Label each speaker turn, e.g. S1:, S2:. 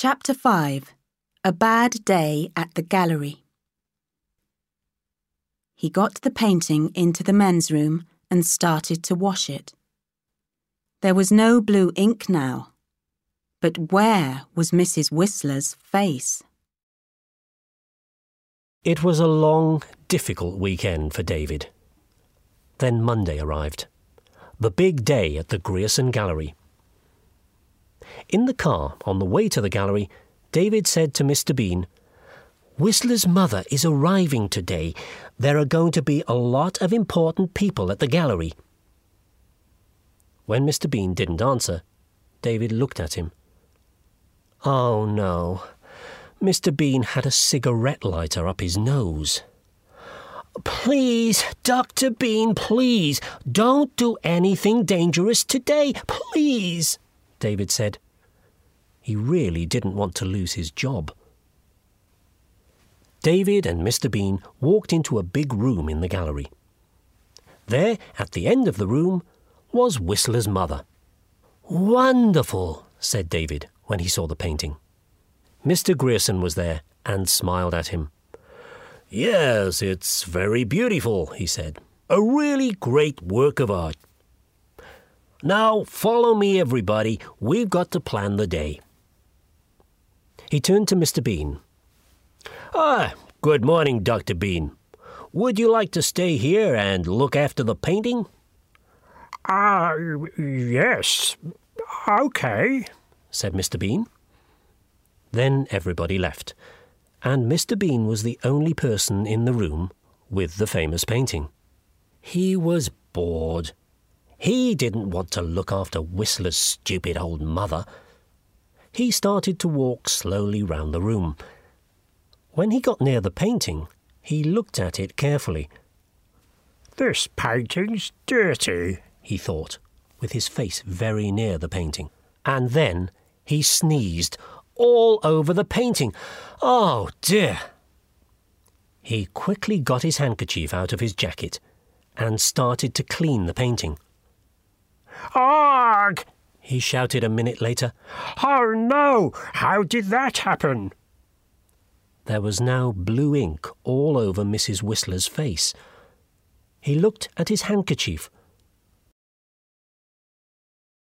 S1: Chapter 5. A Bad Day at the Gallery. He got the painting into the men's room and started to wash it. There was no blue ink now, but where was Mrs. Whistler's face?
S2: It was a long, difficult weekend for David. Then Monday arrived, the big day at the Grierson Gallery. In the car on the way to the gallery, David said to Mr. Bean, "Whistler's mother is arriving today. There are going to be a lot of important people at the gallery." When Mr. Bean didn't answer, David looked at him. Oh no, Mr. Bean had a cigarette lighter up his nose. "Please, Dr. Bean, please, don't do anything dangerous today, please," David said. He really didn't want to lose his job. David and Mr. Bean walked into a big room in the gallery. There, at the end of the room, was Whistler's mother. "Wonderful," said David when he saw the painting. Mr. Grierson was there and smiled at him. "Yes, it's very beautiful," he said. "A really great work of art. Now, follow me, everybody. We've got to plan the day." He turned to Mr. Bean. Good morning, Dr. Bean. Would you like to stay here and look after the painting?"
S3: Yes. Okay,"
S2: said Mr. Bean. Then everybody left, and Mr. Bean was the only person in the room with the famous painting. He was bored. He didn't want to look after Whistler's stupid old mother. He started to walk slowly round the room. When he got near the painting, he looked at it carefully.
S3: "This painting's dirty,"
S2: he thought, with his face very near the painting. And then he sneezed all over the painting. Oh dear! He quickly got his handkerchief out of his jacket and started to clean the painting.
S3: "Arg!"
S2: he shouted a minute later.
S3: "Oh no! How did that happen?"
S2: There was now blue ink all over Mrs. Whistler's face. He looked at his handkerchief,